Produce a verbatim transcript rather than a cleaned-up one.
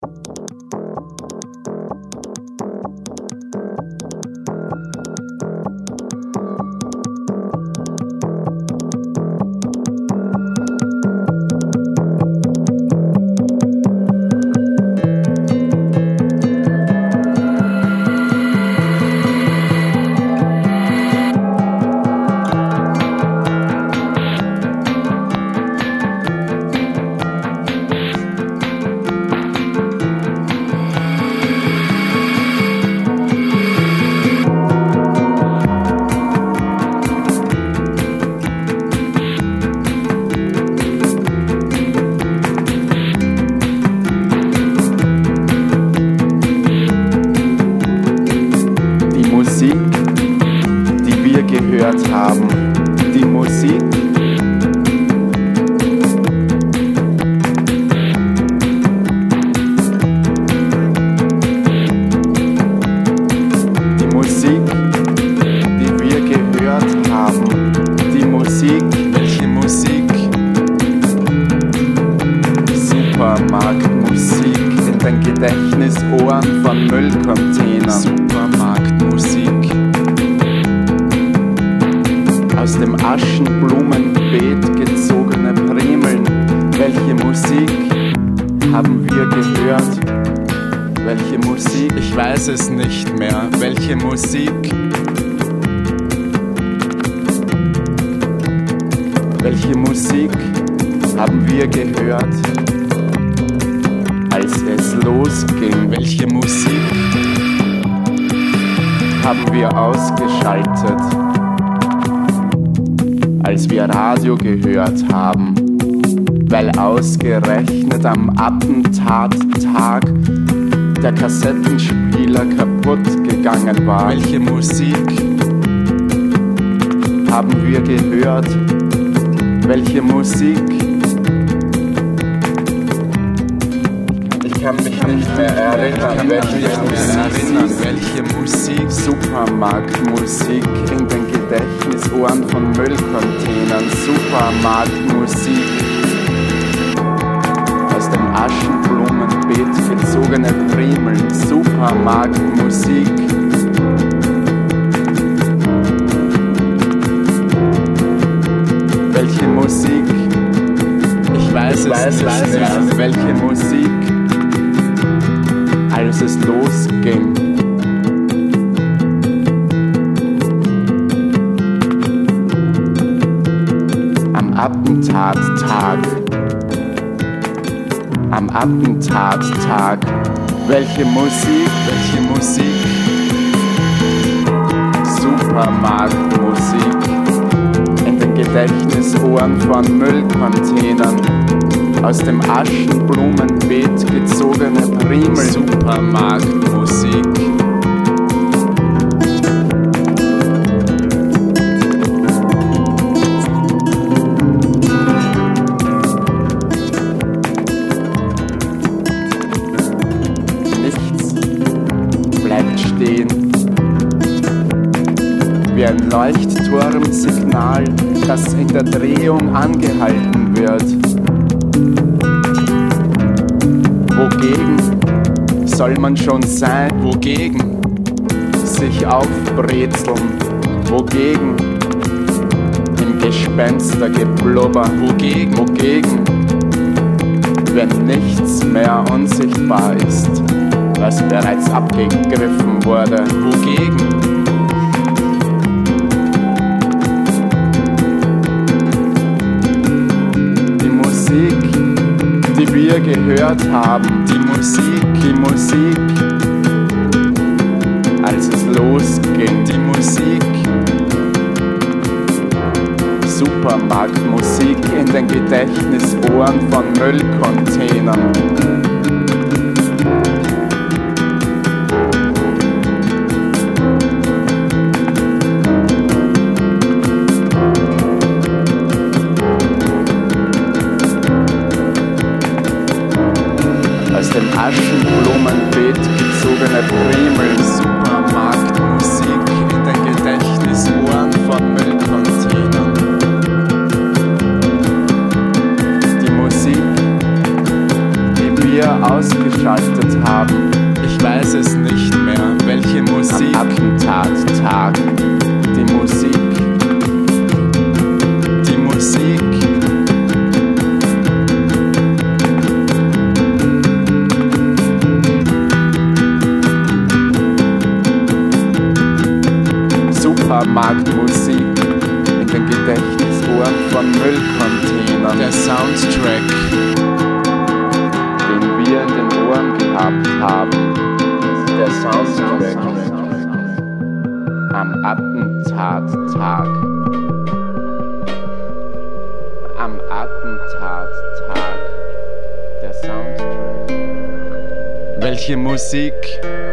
gehört haben. Die Musik, die Musik, die wir gehört haben. Die Musik, welche Musik? Supermarktmusik in den Gedächtnisohren von Müllcontainern. Supermarktmusik. Aus dem Aschenblumenbeet gezogene Primeln. Welche Musik haben wir gehört? Welche Musik? Ich weiß es nicht mehr. Welche Musik? Welche Musik haben wir gehört, als es losging? Welche Musik haben wir ausgeschaltet, als wir Radio gehört haben, weil ausgerechnet am Attentattag der Kassettenspieler kaputt gegangen war? Welche Musik haben wir gehört? Welche Musik? Ich kann mich nicht mehr erinnern, welche Musik, welche Musik, Supermarktmusik in den Gedächtnisohren von Müllcontainern, Supermarktmusik, aus dem Aschenblumenbeet gezogene Primeln, Supermarktmusik. Welche Musik? Ich weiß es weiß nicht mehr. Es. Welche Musik? Als es losging. Am Attentattag. Am Attentattag. Welche Musik? Welche Musik? Supermarktmusik. Gedächtnisohren von Müllcontainern, aus dem Aschenblumenbeet gezogene Primeln, Supermarktmusik. Nichts bleibt stehen, wie ein Leuchtturmsignal, das in der Drehung angehalten wird. Wogegen soll man schon sein? Wogegen sich aufbrezeln? Wogegen im Gespenstergeblubber? Wogegen? Wogegen, wenn nichts mehr unsichtbar ist, was bereits abgegriffen wurde? Wogegen? Die wir gehört haben, die Musik, die Musik, als es losging, die Musik, Supermarktmusik in den Gedächtnisohren von Müllcontainern. Aus dem Aschenblumenbeet gezogene Primeln, Supermarktmusik in den Gedächtnisohren von Müllcontainern. Die Musik, die wir ausgeschaltet haben. Ich weiß es nicht mehr. Welche Musik? Am Attentattag. Die Musik. Die Musik. Supermarktmusik in den Gedächtnisohren von Müllcontainern. Der Soundtrack, den wir in den Ohren gehabt haben. Der Soundtrack am Attentattag. Am Attentattag. Der Soundtrack. welche Musik?